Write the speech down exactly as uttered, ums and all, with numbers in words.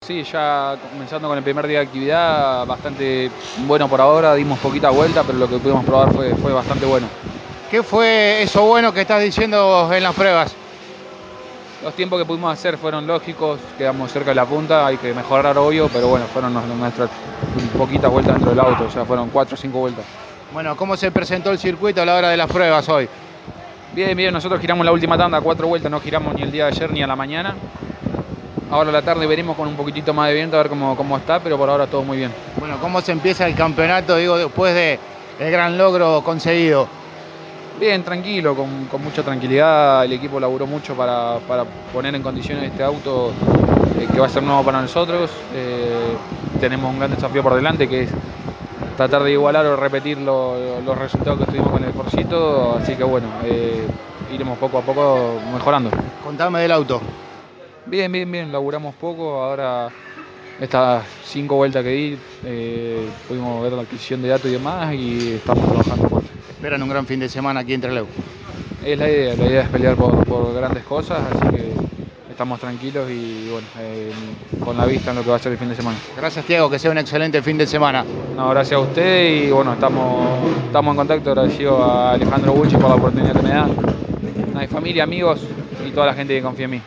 Sí, ya comenzando con el primer día de actividad, bastante bueno por ahora, dimos poquita vuelta, pero lo que pudimos probar fue, fue bastante bueno. ¿Qué fue eso bueno que estás diciendo en las pruebas? Los tiempos que pudimos hacer fueron lógicos, quedamos cerca de la punta, hay que mejorar obvio, pero bueno, fueron nuestras poquitas vueltas dentro del auto, o sea, fueron cuatro o cinco vueltas. Bueno, ¿cómo se presentó el circuito a la hora de las pruebas hoy? Bien, bien, nosotros giramos la última tanda, cuatro vueltas, no giramos ni el día de ayer ni a la mañana. Ahora a la tarde veremos con un poquitito más de viento a ver cómo, cómo está, pero por ahora todo muy bien. Bueno, ¿cómo se empieza el campeonato, digo, después del gran logro conseguido? Bien, tranquilo, con, con mucha tranquilidad. El equipo laburó mucho para, para poner en condiciones este auto eh, que va a ser nuevo para nosotros. Eh, tenemos un gran desafío por delante que es tratar de igualar o repetir lo, los resultados que tuvimos con el Forcito. Así que bueno, eh, iremos poco a poco mejorando. Contame del auto. Bien, bien, bien, laburamos poco. Ahora estas cinco vueltas que di, eh, pudimos ver la adquisición de datos y demás y estamos trabajando fuerte. Esperan un gran fin de semana aquí en Trelew. Es la idea, la idea es pelear por, por grandes cosas, así que estamos tranquilos y bueno, eh, con la vista en lo que va a ser el fin de semana. Gracias, Tiago, que sea un excelente fin de semana. No, gracias a usted y bueno, estamos, estamos en contacto, agradecido a Alejandro Bucci por la oportunidad que me da, a mi familia, amigos y toda la gente que confía en mí.